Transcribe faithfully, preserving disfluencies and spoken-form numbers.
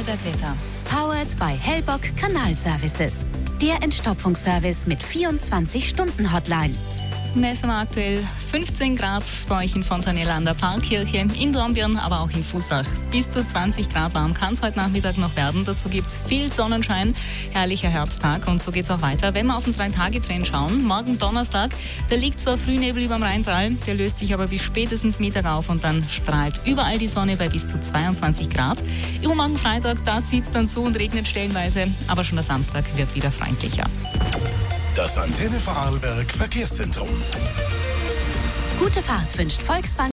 Vorarlberg-Wetter. Powered by Hellbock Kanalservices. Der Entstopfungsservice mit vierundzwanzig-Stunden-Hotline. Messen wir aktuell fünfzehn Grad bei euch in Fontanella an der Pfarrkirche, in Dornbirn, aber auch in Fußach. Bis zu zwanzig Grad warm kann es heute Nachmittag noch werden. Dazu gibt es viel Sonnenschein, herrlicher Herbsttag und so geht es auch weiter. Wenn wir auf den Drei-Tage-Trend schauen, morgen Donnerstag, da liegt zwar Frühnebel über dem Rheintal, der löst sich aber bis spätestens Mittag auf und dann strahlt überall die Sonne bei bis zu zweiundzwanzig Grad. Übermorgen Freitag, da zieht es dann zu und regnet stellenweise, aber schon der Samstag wird wieder freundlicher. Das Antenne Vorarlberg Verkehrszentrum. Gute Fahrt wünscht Volksbank.